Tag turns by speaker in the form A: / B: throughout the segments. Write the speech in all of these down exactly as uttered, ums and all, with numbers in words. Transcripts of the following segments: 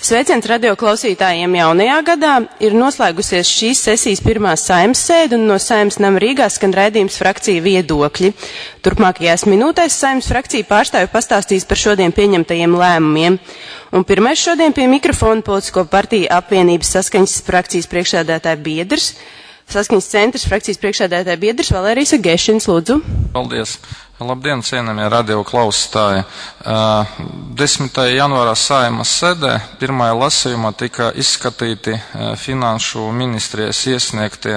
A: Sveiciens radio klausītājiem jaunajā gadā. Ir noslēgusies šīs sesijas pirmā Saeimas sēde un no Saeimas nama Rīgā skan raidījums Frakcija viedokļi. Turpmākajās minūtēs Saeimas frakcija pārstāvju pastāstīs par šodien pieņemtajiem lēmumiem. Un pirmais šodien pie mikrofona Politisko partiju apvienības Saskaņas frakcijas priekšsēdētāja biedrs, Saskaņas centrs frakcijas priekšsēdētāja biedrs Valērijas Agešins, lūdzu.
B: Paldies. Labdien, cienījamie radio klausītāji. desmitajā janvārā Saeimas sēdē pirmajā lasījumā tika izskatīti finanšu ministrijas iesniegtie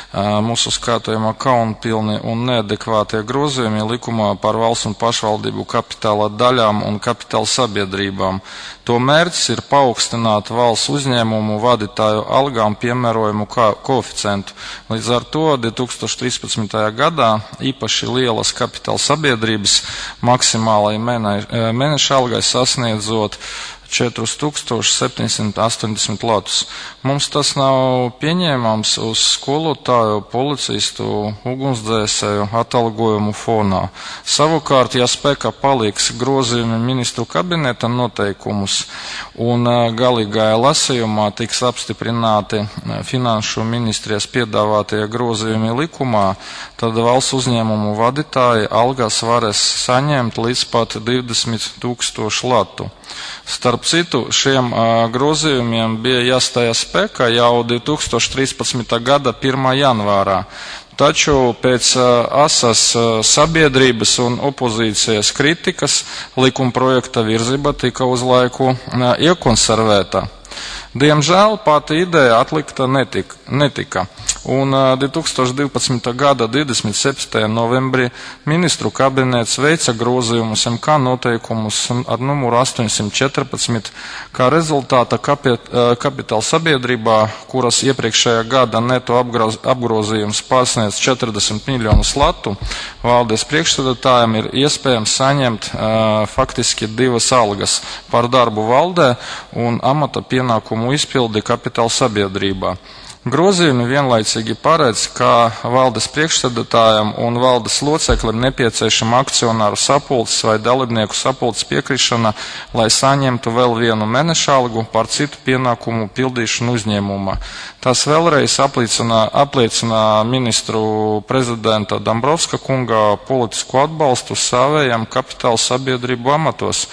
B: mūsu skatījumā kaunpilni un neadekvātie grozījumi likumā par valsts un pašvaldību kapitāla daļām un kapitāla sabiedrībām. To mērķis ir paaugstināt valsts uzņēmumu vadītāju algām piemērojumu koeficientu. Līdz ar to divi tūkstoši trīspadsmitajā gadā īpaši lielas kapitāla sabiedrības maksimālai mēneša algai sasniedzot četri tūkstoši septiņsimt astoņdesmit latus. Mums tas nav pieņēmams uz skolotāju, policistu, ugunsdzēsēju atalgojumu fonā. Savukārt, ja spēkā paliks grozījumi ministru kabineta noteikumus un galīgajā lasījumā tiks apstiprināti finanšu ministrijas piedāvātie grozījumi likumā, tad valsts uzņēmumu vadītāji algās varēs saņemt līdz pat divdesmit tūkstošu latu. Starp citu, šiem uh, grozījumiem bija jāstājas spēkā jau divi tūkstoši trīspadsmitā gada pirmā janvārā. Taču pēc uh, asas uh, sabiedrības un opozīcijas kritikas likumprojekta virzība tika uz laiku uh, iekonservēta. Diemžēl pati ideja atlikta netika. netika. Un divi tūkstoši divpadsmitā gada divdesmit septītajā novembrī ministru kabinets veica grozījumus M K noteikumus ar numuru astoņsimt četrpadsmit, kā rezultāta kapit, kapitāla sabiedrībā, kuras iepriekšējā gada neto apgroz, apgrozījums pārsniedz četrdesmit miljonus latu, valdes priekšsēdētājiem ir iespējams saņemt uh, faktiski divas algas par darbu valdē un amata pienākumu izpildi kapitāla sabiedrībā. Grozījumi vienlaicīgi paredz, ka valdes priekšsēdētājam un valdes loceklim nepieciešama akcionāru sapulces vai dalībnieku sapulces piekrišana, lai saņemtu vēl vienu mēneša algu par citu pienākumu pildīšanu uzņēmumā. Tas vēlreiz apliecina, apliecina ministru prezidenta Dombrovska kunga politisku atbalstu savējam kapitāla sabiedrību amatos.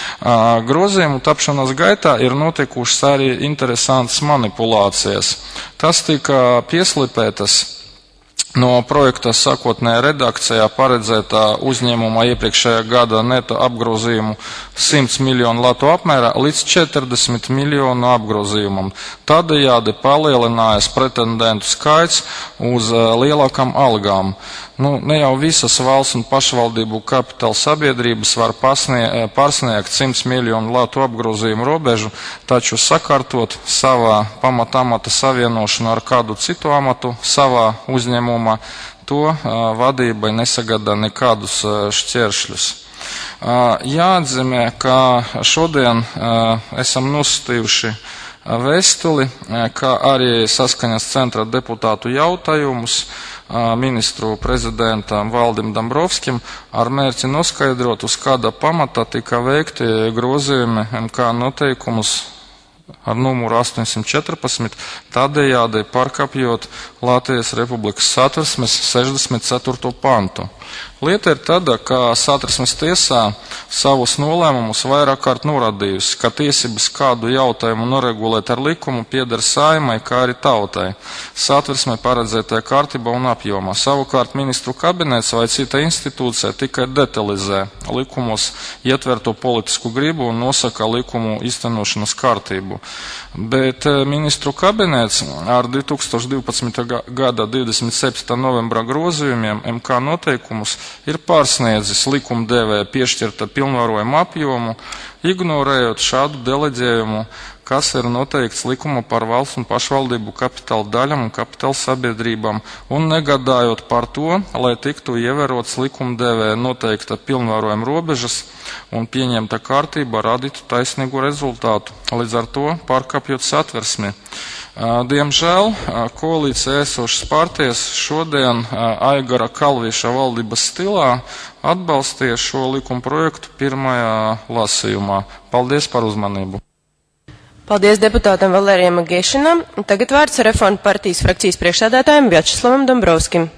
B: Grozījumu tapšanas gaitā ir notikušas arī interesantas manipulācijas. Tas tika pieslipētas no projekta sākotnējā redakcijā paredzētā uzņēmuma iepriekšējā gada neto apgrozījumu simts miljonu latu apmērā līdz četrdesmit miljonu apgrozījumam. Tādējādi palielinājās pretendentu skaits uz lielākām algām. Nu, ne jau visas valsts un pašvaldību kapitāla sabiedrības var pasnie, pārsniegt simts miljonu latu apgrozījumu robežu, taču sakārtot savā pamatamata savienošanu ar kādu citu amatu savā uzņēmumā, to uh, vadībai nesagada nekādus uh, šķēršļus. Uh, jāatzīmē, ka šodien uh, esam nosūtījuši vēstuli, kā arī Saskaņas centra deputātu jautājumus ministru prezidentam Valdim Dombrovskim ar mērķi noskaidrot, uz kāda pamata tika veikti grozījumi M K noteikumus ar numuru astoņsimt četrpadsmit, tādējādi pārkāpjot Latvijas Republikas Satversmes sešdesmit ceturto pantu. Lieta ir tāda, ka Satversmes tiesā savus nolēmumus vairāk kārt norādījusi, ka tiesības kādu jautājumu noregulēt ar likumu pieder Saeimai, kā arī tautai, Satversmei paredzētajā kārtībā un apjomā. Savukārt ministru kabinets vai cita institūcija tikai detalizē likumos ietverto politisku gribu un nosaka likumu īstenošanas kārtību. Bet ministru kabinets ar divi tūkstoši divpadsmitā gada divdesmit septītā novembra grozījumiem M K noteikumus ir pārsniedzis likumdevēja piešķirta pilnvarojuma apjomu, ignorējot šādu deleģējumu, kas ir noteikts likuma par valsts un pašvaldību kapitāla daļām un kapitāla sabiedrībām, un negādājot par to, lai tiktu ievērots likumdevēja noteikta pilnvarojuma robežas un pieņemta kārtība radītu taisnīgu rezultātu, līdz ar to pārkāpjot Satversmi. Diemžēl koalīcija esošas partijas šodien Aigara Kalvīša valdības stilā atbalstīja šo likuma projektu pirmajā lasījumā. Paldies par uzmanību.
A: Paldies deputātam Valērijam Agešinam. Tagad vārds Reformu partijas frakcijas priekšsēdētājam Vjačeslavam Dombrovskim.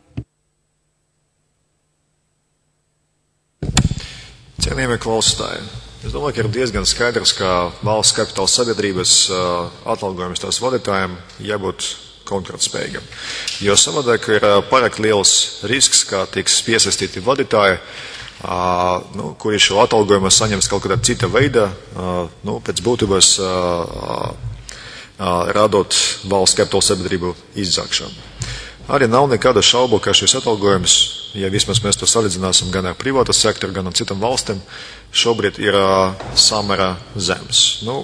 C: Cienījamie klausītāji, es domāju, ka ir diezgan skaidrs, ka valsts kapitāla sabiedrības uh, atalgojums tās vadītājiem jābūt konkurētspējīgam. Jo savādāk ir uh, pārāk liels risks, ka tiks piesaistīti vadītāji, uh, nu, kuri šo atalgojumu saņems kaut kādā cita veida, uh, nu, pēc būtības uh, uh, radot valsts kapitāla sabiedrību izzākšanu. Arī nav nekāda šaubu, ka šis atalgojums, ja vismaz mēs to salīdzināsim gan ar privāto sektoru, gan ar citām valstīm, šobrīd ir uh, samērā zems. Nu,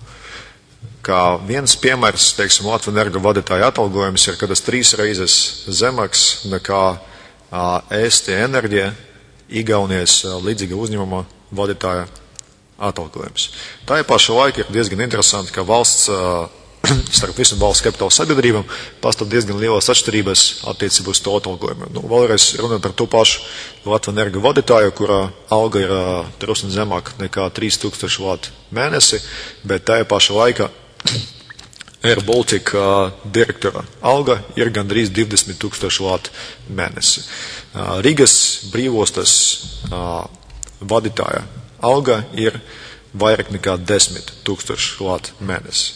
C: kā viens piemērs, teiksim, Latvijas energo vadītāja atalgojums ir kādas trīs reizes zemāks nekā uh, E S T Enerģija, Igaunijas uh, līdzīga uzņēmuma vadītāja atalgojums. Tā paša laika ir diezgan interesanti, ka valsts uh, starp visam valsts kapitāla sabiedrībām pastāv diezgan lielas atšķirības attiecībā uz to atalgojumu. Nu, vēlreiz runāt par to pašu Latvijas energo vadītāju, kurā alga ir uh, drusku zemāk nekā trīs tūkstoši lati mēnesi, bet tajā paša laikā Air Baltica uh, direktora alga ir gandrīz divdesmit tūkstoši lati mēnesi. Uh, Rīgas brīvostas uh, vadītāja alga ir vairāk nekā desmit tūkstoši lati mēnesi.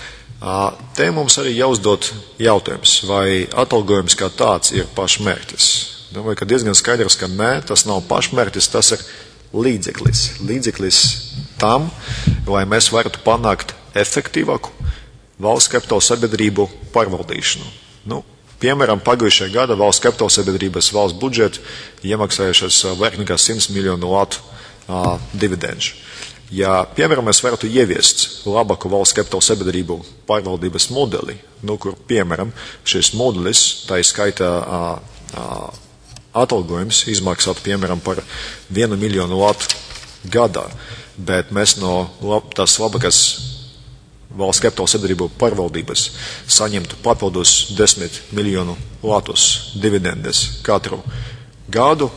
C: Te mums arī jāuzdod jautājums, vai atalgojums kā tāds ir pašmērķis. Domāju, ka diezgan skaidrs, ka nē, tas nav pašmērķis, tas ir līdzeklis. Līdzeklis tam, lai mēs varētu panākt efektīvāku valsts kapitāla sabiedrību pārvaldīšanu. Nu, piemēram, pagājušajā gada valsts kapitāla sabiedrības valsts budžetu iemaksājušas vairāk nekā simts miljonu latu uh, dividendžu. Ja, piemēram, mēs varētu ieviest labāku valsts kapitāla sabiedrību pārvaldības modeli, nu, kur, piemēram, šis modelis, tā izskaitā a, a, atalgojums izmaksātu, piemēram, par vienu miljonu latu gadā, bet mēs no lab, tās labākas valsts kapitāla sabiedrību pārvaldības saņemtu papildus desmit miljonu latus dividendes katru gadu,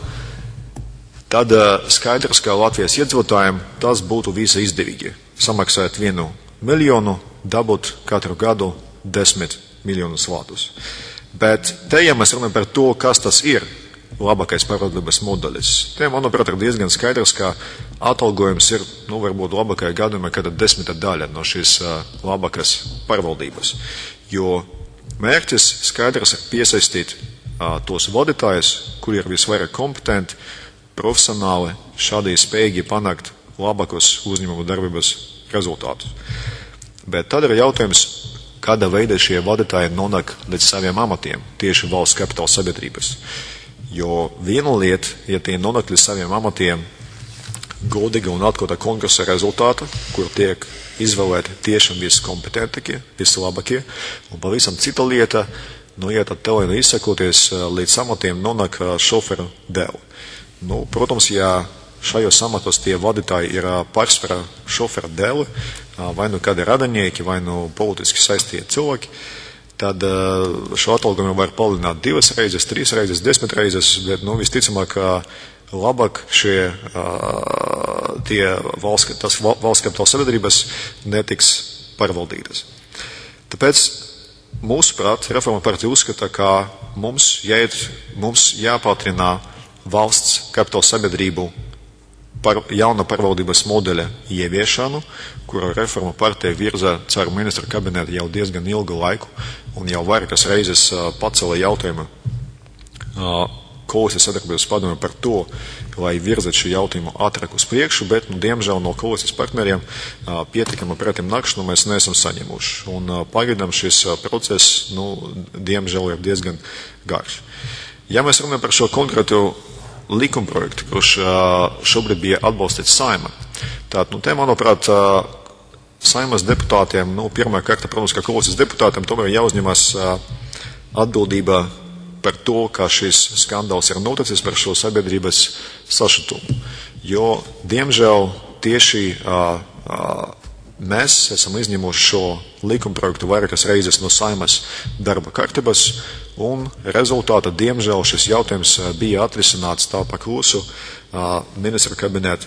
C: tad skaidrs, ka Latvijas iedzīvotājiem tas būtu visa izdevīgi. Samaksāt vienu miljonu, dabūt katru gadu desmit miljonus latus. Bet te, ja mēs runājam par to, kas tas ir labākais pārvaldības modelis, te, manuprāt, ir diezgan skaidrs, ka atalgojums ir, nu, varbūt labākajā gadījumā kāda desmita daļa no šīs uh, labākās pārvaldības. Jo mērķis skaidrs ir piesaistīt uh, tos vadītājus, kuri ir visvairāk kompetenti, profesionāli šādi spējīgi panākt labākos uzņēmumu darbības rezultātus. Bet tad ir jautājums, kādā veidā šie vadītāji nonāk līdz saviem amatiem tieši valsts kapitāla sabiedrības. Jo viena lieta, ja tie nonāk līdz saviem amatiem godīga un atklāta konkursa rezultāta, kur tiek izvēlēti tiešām viskompetentākie, vislabākie, un pavisam cita lieta, nu, ja tad tev izsakoties līdz amatiem nonāk šoferu dēlu. Nu, protams, ja šajos amatos tie vadītāji ir pārsvarā šofera dēli, vai nu kādi radinieki, vai nu politiski saistīti cilvēki, tad šo atalgojumu var palielināt divas reizes, trīs reizes, desmit reizes, bet, nu, visticamāk, labāk šie tie valsts, tas valsts kapitāla sabiedrības netiks pārvaldītas. Tāpēc, mūsuprāt, Reforma partija uzskata, ka mums jāiet, mums jāpātrinā valsts kapitāla sabiedrību par jauna pārvaldības modeļa ieviešanu, kuru Reforma partija virza caur ministru kabinetu jau diezgan ilgu laiku un jau vairākas reizes uh, pacēla jautājumu uh, koalīcijas sadarbības padomē par to, lai virzat šo jautājumu ātrāk uz priekšu, bet, nu, diemžēl no koalīcijas partneriem uh, pietiekama pretim nakšanu mēs neesam saņemuši. Un uh, pagaidām šis uh, process, nu, diemžēl ir diezgan garš. Ja mēs runājam par šo konkrētu likumprojektu, kurš šobrīd bija atbalstīts Saeimā. Tātad, nu, te, manuprāt, Saeimas deputātiem, nu, pirmā kārta, protams, ka koalīcijas deputātiem tomēr jāuzņemas atbildība par to, ka šis skandāls ir noticis par šo sabiedrības sašutumu. Jo, diemžēl, tieši uh, uh, mēs esam izņemuši šo likumprojektu vairākas reizes no Saeimas darba kārtības, un rezultātā, diemžēl, šis jautājums bija atrisināts tā pa klusu uh, ministra kabineta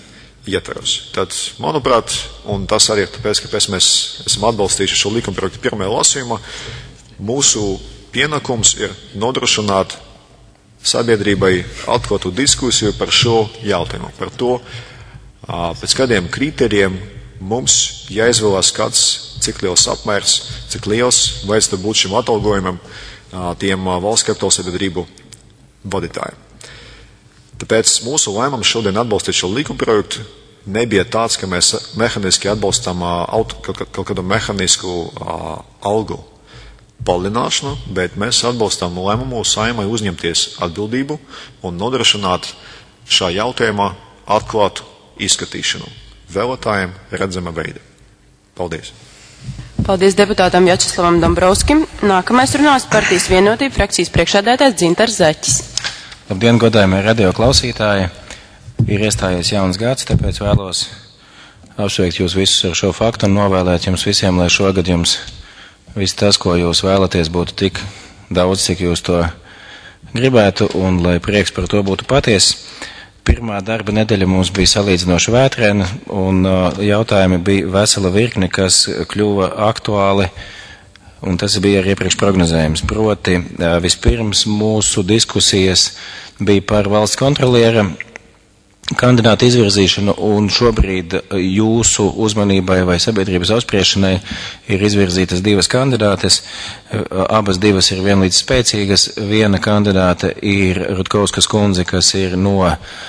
C: ietvaros. Tad, manuprāt, un tas arī ir tāpēc, kāpēc mēs esam atbalstījuši šo likumprojektu pirmajā lasījumā, mūsu pienākums ir nodrošināt sabiedrībai atklātu diskusiju par šo jautājumu, par to, pēc kādiem kriterijiem mums jāizvēlās kāds, cik liels apmērs, cik liels vajadzētu būt šim atalgojumam tiem valsts kapitāla sabiedrību vadītājiem. Tāpēc mūsu lēmums šodien atbalstīt šo likumprojektu nebija tāds, ka mēs mehaniski atbalstam auto, kaut, kaut kādu mehanisku uh, algu palielināšanu, bet mēs atbalstam lēmumu Saeimai uzņemties atbildību un nodrošināt šā jautājumā atklātu izskatīšanu vēlētājiem redzama veida. Paldies!
A: Paldies deputātam Jačeslavam Dombrovskim. Nākamais runās partijas Vienotība frakcijas priekšsēdētājs Dzintars Zaķis.
D: Labdien, godājumie radio klausītāji! Ir iestājies jauns gads, tāpēc vēlos apsveikt jūs visus ar šo faktu un novēlēt jums visiem, lai šogad jums viss tas, ko jūs vēlaties, būtu tik daudz, cik jūs to gribētu, un lai prieks par to būtu paties. Pirmā darba nedēļa mums bija salīdzinoši vētrēna, un uh, jautājumi bija vesela virkni, kas kļuva aktuāli, un tas bija arī iepriekš prognozējums. Proti, uh, vispirms mūsu diskusijas bija par valsts kontroliera kandidātu izvirzīšanu, un šobrīd jūsu uzmanībai vai sabiedrības apspriešanai ir izvirzītas divas kandidātes. Abas divas ir vienlīdz spēcīgas. Viena kandidāte ir Rutkauskas kundze, kas ir no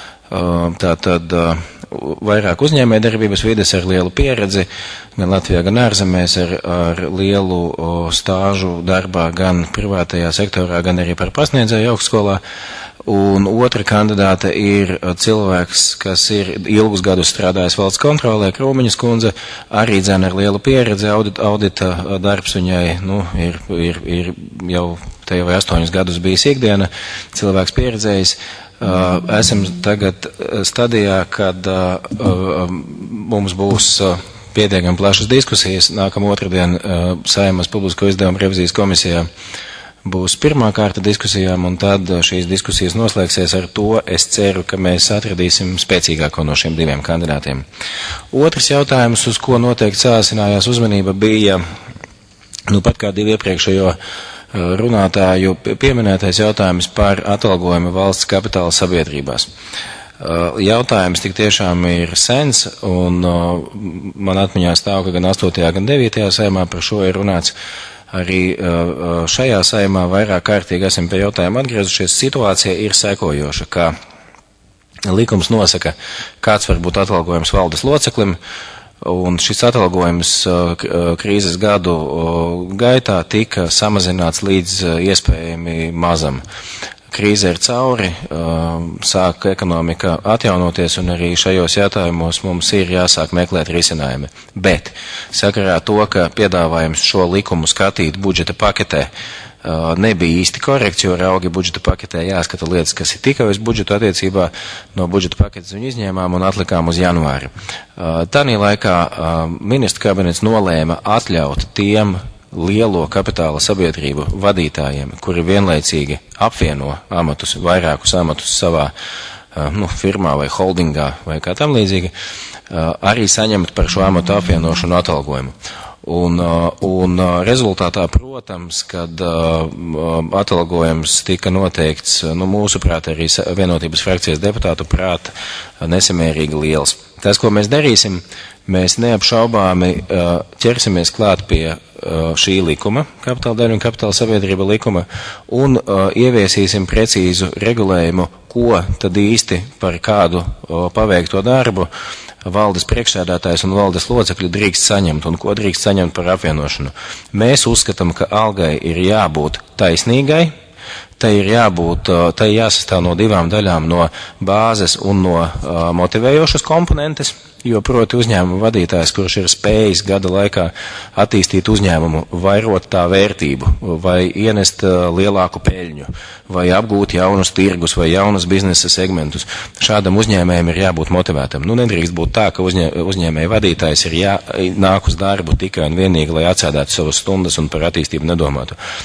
D: tātad vairāk uzņēmē darbības vides ar lielu pieredzi, gan Latvijā, gan ārzemēs, ar, ar lielu stāžu darbā gan privātajā sektorā, gan arī par pasniedzēju augstskolā. Un otra kandidāte ir cilvēks, kas ir ilgus gadus strādājis valsts kontrolē, Krūmiņas kundze, arī dzēna ar lielu pieredzi, audita, audita darbs viņai, nu, ir, ir, ir jau te jau astoņus gadus bijis ikdiena, cilvēks pieredzējis. Uh, esam tagad stadijā, kad uh, mums būs uh, pietiekami plašas diskusijas. Nākamā otrdien uh, Saeimas publisko izdevumu revizijas komisijā būs pirmā kārta diskusijām, un tad šīs diskusijas noslēgsies ar to. Es ceru, ka mēs atradīsim spēcīgāko no šiem diviem kandidātiem. Otrs jautājums, uz ko noteikti sāsinājās uzmanība, bija, nu pat kā divi iepriekšējo runātāju pieminētais jautājums par atalgojumu valsts kapitāla sabiedrībās. Jautājums tik tiešām ir sens, un man atmiņā stāv, ka gan astotajā, gan devītajā saimā par šo ir runāts. Arī šajā saimā vairāk kārtīgi esam pie jautājuma atgriezušies. Situācija ir sekojoša, ka likums nosaka, kāds var būt atalgojums valdes loceklim, un šis atalgojums krīzes gadu gaitā tika samazināts līdz iespējami mazam. Krīze ir cauri, sāk ekonomika atjaunoties, un arī šajos jautājumos mums ir jāsāk meklēt risinājumi. Bet sakarā to, ka piedāvājums šo likumu skatīt budžeta paketē nebija īsti korekts, jo raugi budžeta paketē jāskata lietas, kas ir tikai uz budžetu attiecībā, no budžeta paketes viņu izņēmām un atlikām uz janvāri. Tanī laikā ministra kabinets nolēma atļaut tiem lielo kapitāla sabiedrību vadītājiem, kuri vienlaicīgi apvieno amatus, vairākus amatus savā nu, firmā vai holdingā vai kā tam līdzīgi, arī saņemt par šo amatu apvienošanu atalgojumu. Un, un rezultātā, protams, kad atalgojums tika noteikts, nu, mūsuprāt, arī Vienotības frakcijas deputātu prāt nesamērīgi liels. Tas, ko mēs darīsim, mēs neapšaubāmi ķersimies klāt pie šī likuma, kapitāla daļu un kapitāla sabiedrība likuma, un ieviesīsim precīzu regulējumu, ko tad īsti par kādu paveikto darbu valdes priekšsēdētājs un valdes locekļi drīkst saņemt un ko drīkst saņemt par apvienošanu. Mēs uzskatām, ka algai ir jābūt taisnīgai, tai ir jābūt, tai jāsastāv no divām daļām, no bāzes un no uh, motivējošas komponentes, jo proti uzņēmuma vadītājs, kurš ir spējis gada laikā attīstīt uzņēmumu, vairot tā vērtību, vai ienest uh, lielāku peļņu, vai apgūt jaunus tirgus vai jaunus biznesa segmentus. Šādam uzņēmējam ir jābūt motivētam. Nu, nedrīkst būt tā, ka uzņē, uzņēmēja vadītājs ir jā, nāk uz darbu tikai un vienīgi, lai atsēdētu savas stundas un par attīstību nedomātu.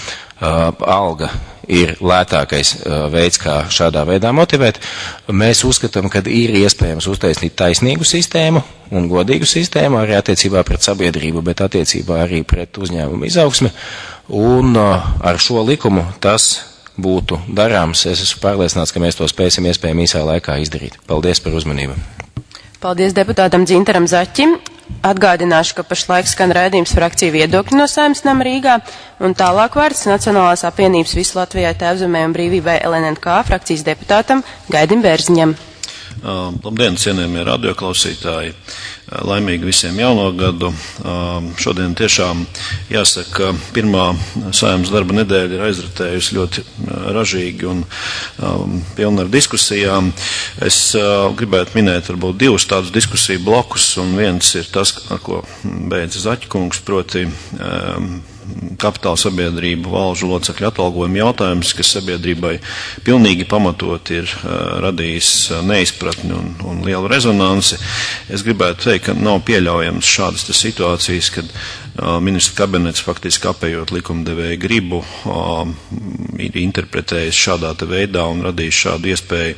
D: alga ir lētākais veids, kā šādā veidā motivēt. Mēs uzskatām, ka ir iespējams uztaisīt taisnīgu sistēmu un godīgu sistēmu arī attiecībā pret sabiedrību, bet attiecībā arī pret uzņēmumu izaugsmi. Un ar šo likumu tas būtu darāms. Es esmu pārliecināts, ka mēs to spēsim iespējami īsā laikā izdarīt. Paldies par uzmanību.
A: Paldies deputātam Dzintaram Zaķim. Atgādināšu, ka pašlaik skan raidījums Frakcija viedokļi no Saeimas nama Rīgā, un tālāk vārds Nacionālās apvienības Visu Latvijai Tēvzemē un brīvībai L N N K frakcijas deputātam Gaidim Bērziņam.
E: Uh, labdien, cienījamie radioklausītāji! Uh, laimīgi visiem jauno gadu! Uh, šodien tiešām jāsaka, ka pirmā Saeimas darba nedēļa ir aizritējusi ļoti uh, ražīgi un um, pilna ar diskusijām. Es uh, gribētu minēt varbūt divus tādus diskusiju blokus, un viens ir tas, ar ko beidza Zaķkungs, proti um, kapitāla sabiedrību valžu locekļu atalgojuma jautājums, kas sabiedrībai pilnīgi pamatot ir uh, radījis uh, neizpratni un, un lielu rezonansi. Es gribētu teikt, ka nav pieļaujams šādas situācijas, kad uh, ministra kabinets faktiski apējot likumdevēju gribu uh, ir interpretējis šādā te veidā un radījis šādu iespēju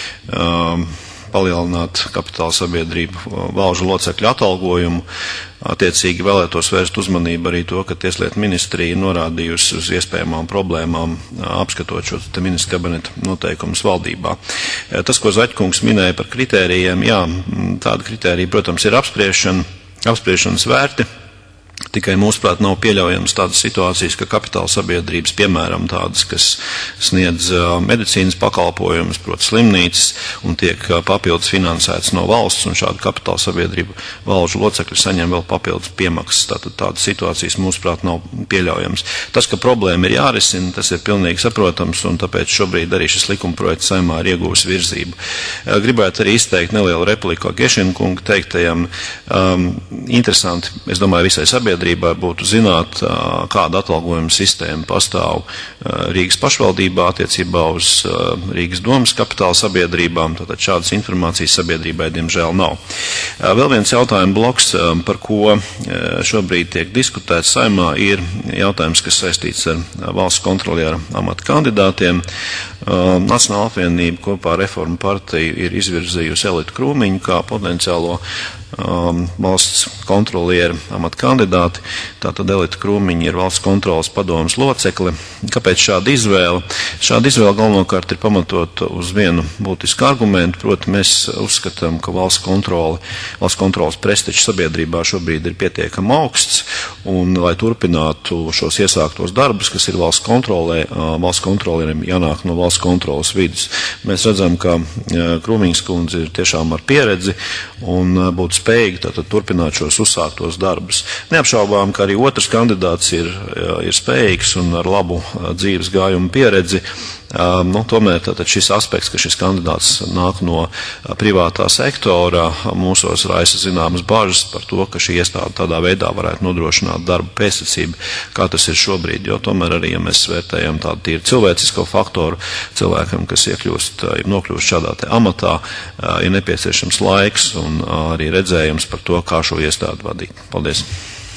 E: uh, palielināt kapitāla sabiedrību valžu locekļu atalgojumu. Attiecīgi vēlētos vērst uzmanību arī to, ka Tieslietu ministrija norādījusi uz iespējamām problēmām, apskatot šo te ministra kabineta noteikumus valdībā. Tas, ko Zaķkungs minēja par kritērijiem, jā, tāda kritērija, protams, ir apspriešana, apspriešanas vērti. Tikai mūsuprāt nav pieļaujams tādas situācijas, ka kapitāla sabiedrības, piemēram, tādas, kas sniedz uh, medicīnas pakalpojumus, proti slimnīcas, un tiek uh, papildus finansētas no valsts, un šādu kapitāla sabiedrību valžu locekļi saņem vēl papildus piemaksas. Tātad tādas situācijas mūsuprāt nav pieļaujams. Tas, ka problēma ir jārisina, tas ir pilnīgi saprotams, un tāpēc šobrīd arī šis likumprojekts Saeimā ir iegūs virzību. Uh, gribētu arī izteikt nelielu repliku Gešina kunga teiktajam. Um, interesanti, es domāju, visai sabiedrībai sabiedrībai būtu zināt, kāda atalgojuma sistēma pastāv Rīgas pašvaldībā attiecībā uz Rīgas domas kapitāla sabiedrībām. Tātad šādas informācijas sabiedrībai diemžēl nav. Vēl viens jautājuma bloks, par ko šobrīd tiek diskutēts Saeimā, ir jautājums, kas saistīts ar valsts kontroliera amata kandidātiem. Nacionāla apvienība kopā ar Reformu partiju ir izvirzījusi Elitu Krūmiņu kā potenciālo Um, valsts kontroliera amata kandidāti. Tātad Elita Krūmiņa ir valsts kontrolas padomas locekle. Kāpēc šāda izvēle? Šāda izvēle galvenokārt ir pamatot uz vienu būtisku argumentu, proti mēs uzskatām, ka valsts kontrole, valsts kontrolas prestižs sabiedrībā šobrīd ir pietiekami augsts, un lai turpinātu šos iesāktos darbus, kas ir valsts kontrolē, valsts kontrolieriem jānāk no valsts kontrolas vidus. Mēs redzam, ka Krūmiņas kundze ir tiešām ar pieredzi un būtu spējīgi tātad turpināt šos uzsāktos darbus. Neapšaubām, ka arī otrs kandidāts ir, ir spējīgs un ar labu dzīves gājumu pieredzi. Um, nu, tomēr tātad šis aspekts, ka šis kandidāts nāk no privātā sektora, mūsos raisa zināmas bažas par to, ka šī iestāde tādā veidā varētu nodrošināt darbu pēctecību, kā tas ir šobrīd, jo tomēr arī, ja mēs vērtējam tādu tīri cilvēcisko faktoru, cilvēkam, kas iekļūst, ir nokļūst šādā te amatā, ir nepieciešams laiks un arī redzējums par to, kā šo iestādi vadīt. Paldies!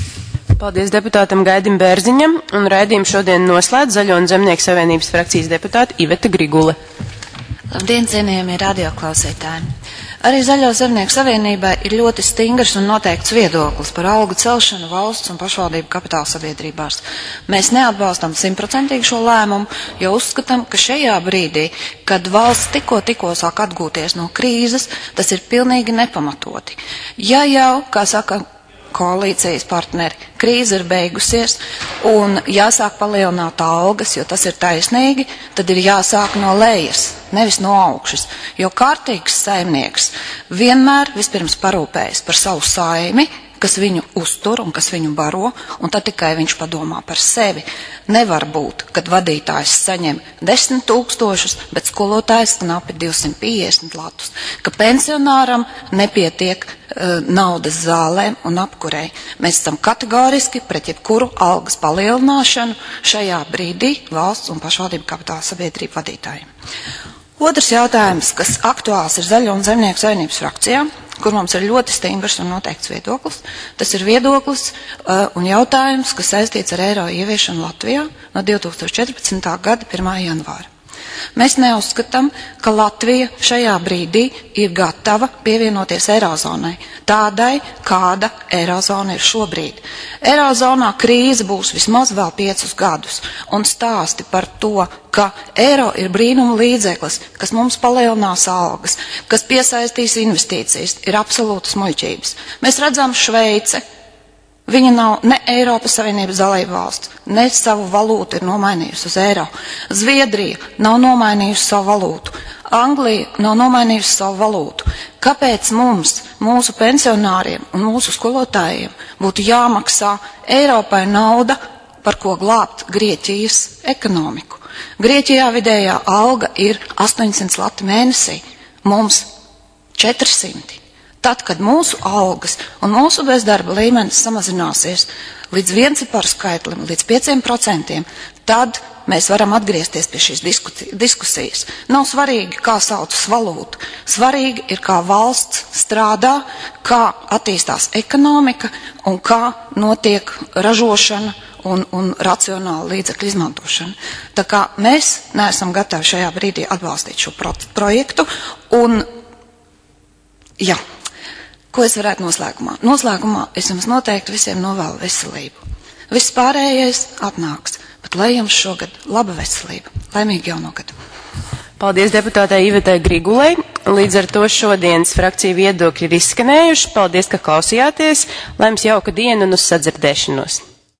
A: Paldies deputātam Gaidim Bērziņam, un raidījumu šodien noslēdz Zaļo un Zemnieku savienības frakcijas deputāta Iveta Grigule.
F: Labdien, cienījamie radioklausītāji! Arī Zaļo Zemnieku savienībai ir ļoti stingrs un noteikts viedoklis par algu celšanu valsts un pašvaldību kapitāla sabiedrībās. Mēs neatbalstam simtprocentīgi šo lēmumu, jo uzskatām, ka šajā brīdī, kad valsts tikko tikko sāk atgūties no krīzes, tas ir pilnīgi nepamatoti. Ja jau, kā saka koalīcijas partneri, krīze ir beigusies un jāsāk palielināt algas, jo tas ir taisnīgi, tad ir jāsāk no lejas, nevis no augšas. Jo kārtīgs saimnieks vienmēr vispirms parūpējas par savu saimi, kas viņu uztur un kas viņu baro, un tad tikai viņš padomā par sevi. Nevar būt, kad vadītājs saņem desmit tūkstošus, bet skolotājs knapi divsimt piecdesmit latus, ka pensionāram nepietiek uh, naudas zālēm un apkurei. Mēs esam kategoriski pret jebkuru algas palielināšanu šajā brīdī valsts un pašvaldību kapitāla sabiedrību vadītājiem. Otrs jautājums, kas aktuāls ir Zaļo un Zemnieku savienības frakcijām, kur mums ir ļoti stingrs un noteikts viedoklis. Tas ir viedoklis uh, un jautājums, kas saistīts ar eiro ieviešanu Latvijā no divi tūkstoši četrpadsmitā gada pirmā janvāra. Mēs neuzskatām, ka Latvija šajā brīdī ir gatava pievienoties Eirozonai, tādai, kāda Eirozona ir šobrīd. Eirozonā krīze būs vismaz vēl piecus gadus, un stāsti par to, ka eiro ir brīnuma līdzeklis, kas mums palielinās algas, kas piesaistīs investīcijas, ir absolūtas muļķības. Mēs redzam Šveice. Viņa nav ne Eiropas Savienības dalība valsts, ne savu valūtu ir nomainījusi uz eiro. Zviedrija nav nomainījusi savu valūtu. Anglija nav nomainījusi savu valūtu. Kāpēc mums, mūsu pensionāriem un mūsu skolotājiem būtu jāmaksā Eiropai nauda, par ko glābt Grieķijas ekonomiku? Grieķijā vidējā alga ir astoņsimt lati mēnesī, mums četrsimt. Tad, kad mūsu algas un mūsu bezdarba līmenis samazināsies līdz vienciparu skaitlim, līdz pieciem procentiem, tad mēs varam atgriezties pie šīs diskusijas. Nav svarīgi, kā saucas valūta. Svarīgi ir, kā valsts strādā, kā attīstās ekonomika un kā notiek ražošana un, un racionāla līdzekļu izmantošana. Tā kā mēs neesam gatavi šajā brīdī atbalstīt šo pro projektu un, jā. Ko es varētu noslēgumā? Noslēgumā es jums noteikti visiem novēlu veselību. Viss pārējais atnāks, bet lai jums šogad laba veselība. Laimīgi jauno gadu.
A: Paldies deputātei Ivetai Grigulei. Līdz ar to šodienas frakciju viedokļi ir izskanējuši. Paldies, ka klausījāties. Lai jums jauka diena un uz sadzirdēšanos.